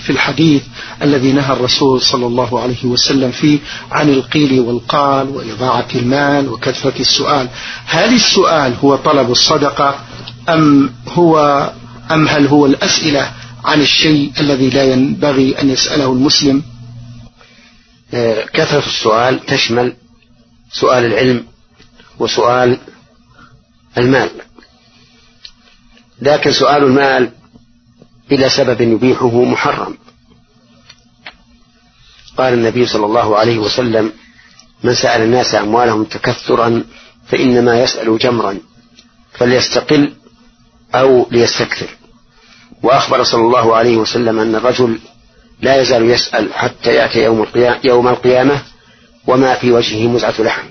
في الحديث الذي نهى الرسول صلى الله عليه وسلم فيه عن القيل والقال وإضاعة المال وكثرة السؤال. هل السؤال هو طلب الصدقة أم هل هو الأسئلة عن الشيء الذي لا ينبغي أن يسأله المسلم؟ كثرة السؤال تشمل سؤال العلم وسؤال المال، لكن سؤال المال بلا سبب يبيحه محرم. قال النبي صلى الله عليه وسلم: من سأل الناس أموالهم تكثرا فإنما يسأل جمرا فليستقل أو ليستكثر. وأخبر صلى الله عليه وسلم أن الرجل لا يزال يسأل حتى يأتي يوم القيامة وما في وجهه مزعة لحم.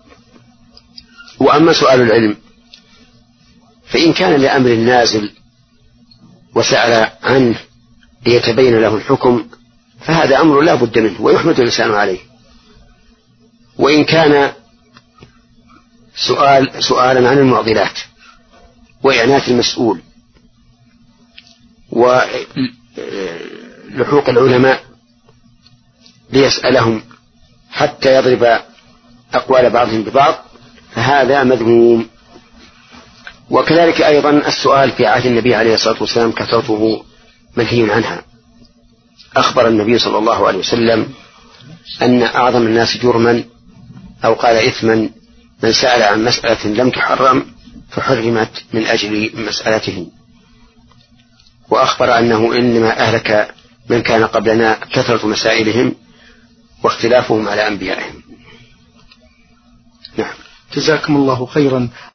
وأما سؤال العلم فإن كان لأمر نازل وسأل عنه ليتبين له الحكم فهذا أمر لا بد منه ويحمد الإنسان عليه. وإن كان سؤالا عن المعضلات وإعنات المسؤول ولحوق العلماء ليسألهم حتى يضرب أقوال بعضهم ببعض فهذا مذموم. وكذلك أيضا السؤال في عهد النبي عليه الصلاة والسلام كثرته منهي عنها. أخبر النبي صلى الله عليه وسلم أن أعظم الناس جرما أو قال إثما من سأل عن مسألة لم تحرم فحرمت من أجل مسألته. وأخبر أنه إنما أهلك من كان قبلنا كثرة مسائلهم واختلافهم على أنبيائهم. نعم. جزاكم الله خيرا.